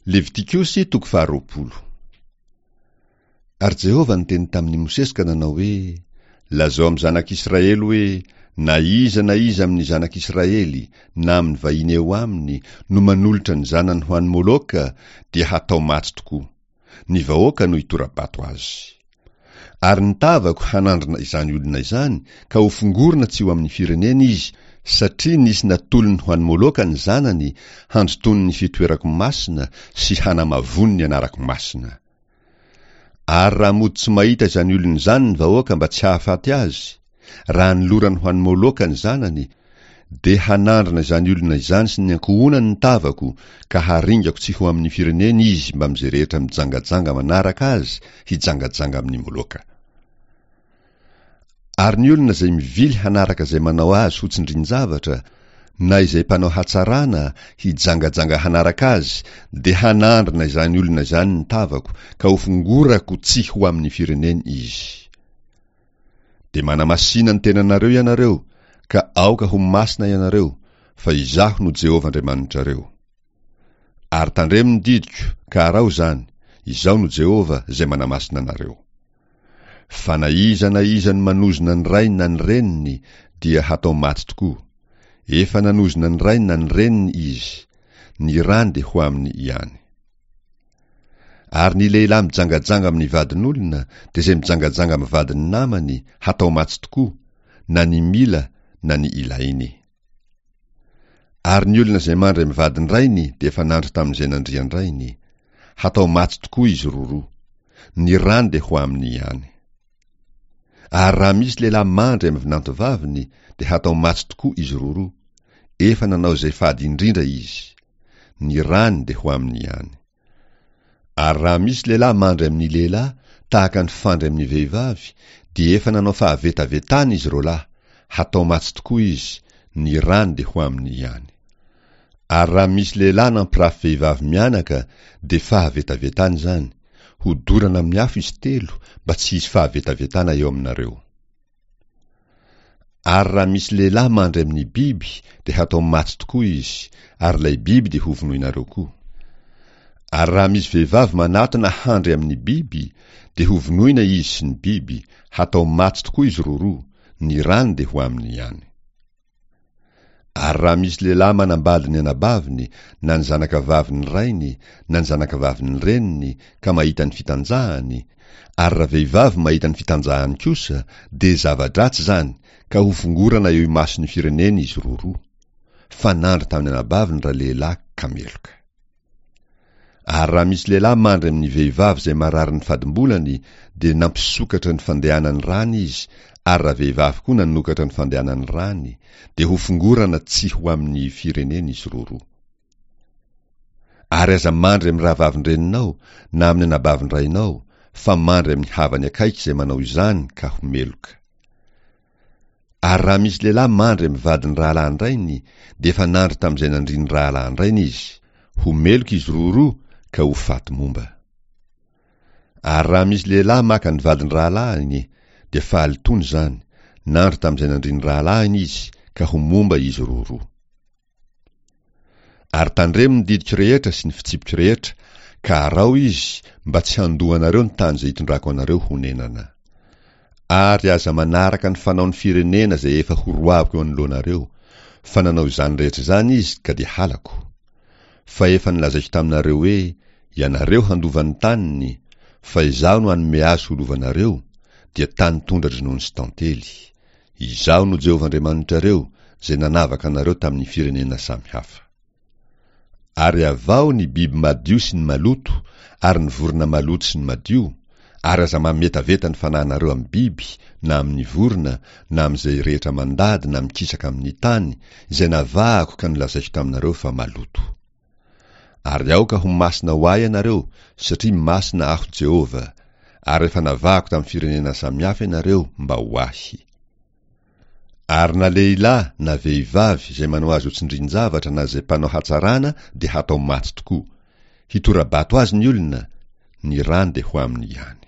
Levitikosy 20. Ary Jehova niteny tamin'ny Mosesy ka nanao hoe: lazao amin'ny zanak'Israely hoe na iza amin'ny zanak'Israely na amin'ny vahiny eo aminy no manolotra ny zanany ho an'ny Moloka dia hatao maty tokoa. Ny vahoaka no hitorabato azy. Ary nitavako hanandrana izany olona izany ka ho fongorina tsy ho amin'ny firenena izy, satria nisy natolony ho an'ny Moloka ny zanany handotony ny fitoerako masina sy hanamavony ny anarako masina. Ary raha mody tsy mahita izany olona izany ny vahoaka mba tsy hahafaty azy, raha nilorany ho an'ny Moloka ny zanany, de hanandrana izany olona izany sy ny ankohonany nitavako ka haringako tsy ho amin'ny firenena izy mba amin'izay rehetra mijangajanga manaraka azy hijangajanga amin'ny Moloka. Ary ny olona izay mivily hanaraka izay manao azy ho tsindrin-javatra, na izay mpanao hatsarana hijangajanga hanaraka azy, de hanandrana izany olona izany nitavako ka ho fongorako tsy ho amin'ny firenena izy. De manamasina ny tenanareo ianareo, ka aoka ho masina ianareo, fa izaho no Jehova Andriamanitrareo. Ary tandremo ny didiko, ka arao zany, izaho no Jehova zay manamasina anareo. Fa na iza ny manozona ny rainy na ny reniny dia hatao maty tokoa. Efa nanozona ny rainy na ny reniny izy, ny rany de ho aminy ihany. Ary ny lehilahy mijangajanga amin'ny vadin'olona, de zay mijangajanga amin'ny vadiny namany hatao maty tokoa, na ny mila na ny ilainy. Ary ny olona zay mandray amin'ny vadiny rainy de efa nandro tamin'izay nandriany rainy, hatao maty tokoa izy roroa, ny rany de ho aminy ihany. Ary raha misy lehilahy mandray amin'ny vinantovaviny de hatao maty tokoa izy roroa, efa nanao izay fady indrindra izy, ny rany de ho aminy ihany. Ary raha misy lehilahy mandray amin'ny lehilahy tahaka ny fandray amin'ny vehivavy, de efa nanao fahavetavetana izy roalahy, hatao maty tokoa izy, ny rany de ho aminy ihany. Ary raha misy lehilahy nampirafy vehivavy mianaka, de fahavetavetana zany, ho dorana amin'ny afo izy telo mba tsy hisy fahavetavetana eo aminareo. Ary raha misy lehilahy mandray amin'ny biby, de hatao maty tokoa izy, ary lay biby de ho vonoinareo koa. Ary raha misy vehivavy manatona handray amin'ny biby, de ho vonoina izy sy ny biby, hatao maty tokoa izy roroa, ny rany de ho aminy ihany. Ary raha misy lehilahy manambady ny anabaviny, na ny zanakavaviny rainy, na ny zanakavaviny reniny, ka mahita ny fitanjahany, ary raha vehivavy mahita ny fitanjahany kosa, de zava-dratsy zany, ka ho fongorana eo imason'ny firenena izy roroa, fa nandry tamin'ny anabaviny raha lehilahy ka meloka. Ary raha misy lehilahy mandry amin'ny vehivavy zay marary ny fadimbolany, de nampisokatra ny fandehanany rany izy, ary raha vehivavy koa nanokatra ny fandehanany rany, de ho fongorana tsy ho amin'ny firenena izy roroa. Ary aza mandry amin'ny rahavavin-dreninao, na amin'ny anabavin-drainao, fa mandry amin'ny havany akaiky zay manao izany ka ho meloka. Ary raha misy lehilahy mandry amin'ny vadiny rahalahy rainy, de efa nandry tamin'izay nandriny rahalahy rainy izy, ho meloka izy roroa ka ho faty momba. Ary raha misy lehilahy maka ny vadiny rahalahiny, de faly tony zany, nandry tamin'izay nandriny rahalahiny izy, ka ho momba izy roroa. Ary tandremo ny didiko rehetra sy ny fitsipiko rehetra, ka arao izy mba tsy handohanareo ny tany zay hitondrako anareo honenana. Ary aza manaraka ny fanao ny firenena zay efa horoaviko eo anoloanareo, fa nanao izany rehetra zany izy ka de halako. Fa efa nilazaiko taminareo hoe, ianareo handova ny taniny, fa izaho no hanome azy holovanareo, dia tany tondratra noho ny sy tantely. Izaho no Jehova Andriamanitrareo, zay nanavaka anareo tamin'ny firenena samy hafa. Ary avao ny biby madio sy ny maloto, ary ny vorona maloto sy ny madio, ary aza mametaveta ny fanahinareo amin'ny biby, na amin'ny vorona, na amin'izay rehetra mandady na mikisaka amin'ny tany, izay navahako ka nilazaiko taminareo fa maloto. Ary aoka ho masina ho ahy ianareo, satria masina aho Jehova, ary efa navahako tamin'ny firenena samy hafa ianareo mba ho ahy. Ary na lehilahy na vehivavy zay manao azy ho tsindrin-javatra na zay mpanao hatsarana de hatao maty tokoa. Hitorabato azy ny olona, ny rany de ho aminy ihany.